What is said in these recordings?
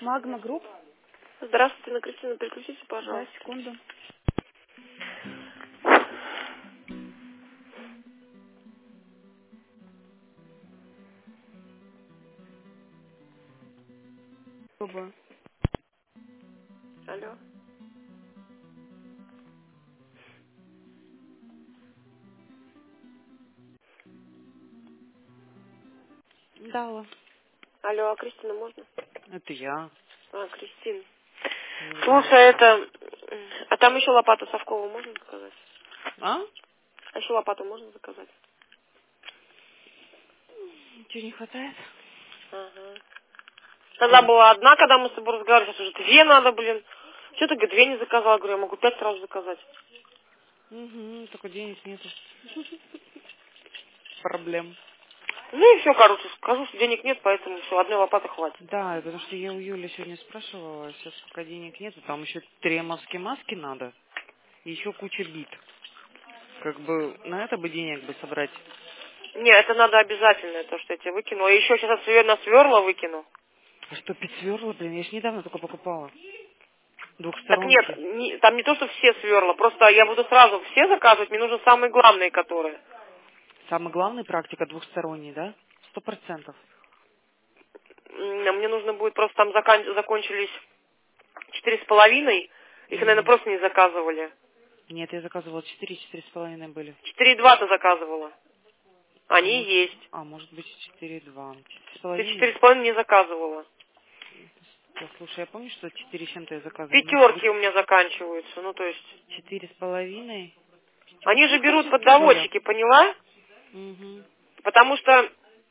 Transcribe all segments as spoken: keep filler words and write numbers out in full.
Магма Групп. Здравствуйте, на Кристину переключите, Да, пожалуйста. секунду. Попробую. Алло. Да, алло. Алло, а Кристина можно? Это я. А, Кристина. Ну, Слушай, здравствуйте. это... А там еще лопату совковую можно заказать? А? А еще лопату можно заказать? Ничего не хватает? Ага. Тогда была одна, когда мы с тобой разговаривали, сейчас уже две надо, блин. Что ты, говорит, две не заказала? Говорю, я могу пять сразу заказать. Угу, только денег нету. Проблем. Ну и все, короче, скажу, что денег нет, поэтому все, одной лопаты хватит. Да, потому что я у Юли сегодня спрашивала, сейчас пока денег нету, там еще три эмовские маски надо, и еще куча бит. Как бы на это бы денег бы собрать. Не, это надо обязательно, то, что я тебе выкину. И еще сейчас на сверла выкину. А что, пить сверла, блин, я ж недавно только покупала. Так нет, Двухсторонки. не- там не то, что все сверла, просто я буду сразу все заказывать, мне нужны самые главные, которые. Самая главная практика двухсторонний, да? Сто процентов. М, Мне нужно будет, просто там закан- закончились четыре с половиной, их, наверное, Мгм. просто не заказывали. Нет, я заказывала четыре, четыре с половиной были. Четыре и два ты заказывала. А Они может, и есть. а может быть четыре и два. Четыре с Ты четыре половиной? с половиной не заказывала. Да, слушай, я помню, что четыре с чем-то я заказывала. Может быть, Пятерки у меня заканчиваются, ну то есть. четыре с половиной? Они Пятерки? же Ну, берут короче, под скидывай я. доводчики, поняла? Угу. Потому что,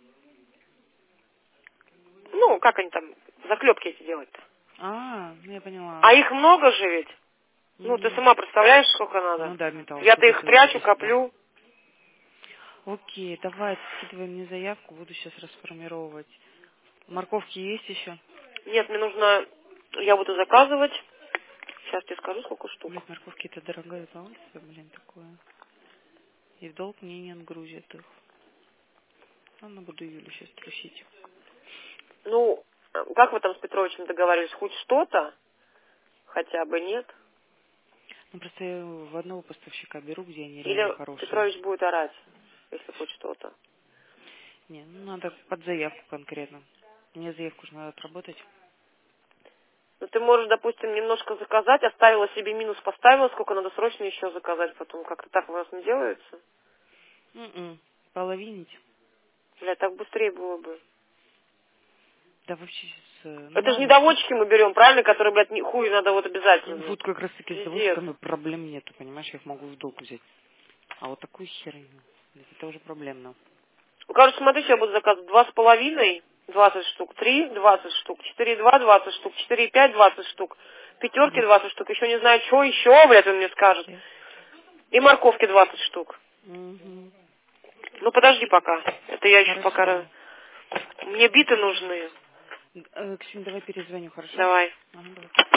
ну, как они там, заклепки эти делают-то? А, ну я поняла. А их много же ведь. Ну, ты Угу. сама представляешь, сколько надо? Ну да, металл, Я-то сколько их это прячу, весит, да. коплю. Окей, давай, скидывай мне заявку, буду сейчас расформировать. Морковки есть еще? Нет, мне нужно, я буду заказывать. Сейчас тебе скажу, сколько Блин, штук. морковки это дорогое удовольствие, блин, такое. И в долг мне не отгрузят их. Ладно, буду Юлю сейчас трусить. Ну, как вы там с Петровичем договаривались? Хоть что-то? Хотя бы нет? Ну, просто я в одного поставщика беру, где они реально Или хорошие. Петрович будет орать, если хоть что-то? Не, ну надо под заявку конкретно. Мне заявку же надо отработать. Ну, ты можешь, допустим, немножко заказать, оставила себе минус, поставила, сколько надо срочно еще заказать потом. Как-то так у нас не делается? М-м. Половинить. Бля, так быстрее было бы. Да вообще сейчас... Ну Это же не ладно. доводчики мы берем, правильно? Которые, блядь, не- хуй надо вот обязательно. Вот как раз таки с Пиздец. доводчиками проблем нету, понимаешь, я их могу в долг взять. А вот такую херню, блядь, это уже проблемно. Ну, короче, смотри, я буду заказывать два с половиной, двадцать штук, три, двадцать штук, четыре и два, двадцать штук, четыре и пять, двадцать штук, пятерки Yes. двадцать штук, еще не знаю, что еще, блядь, он мне скажет. Yes. И морковки двадцать штук. Угу. Ну, подожди пока. Это я еще пока... Хорошо. раз- Мне биты нужны. Э, Ксения, давай перезвоню, хорошо? Давай. Ага, давай.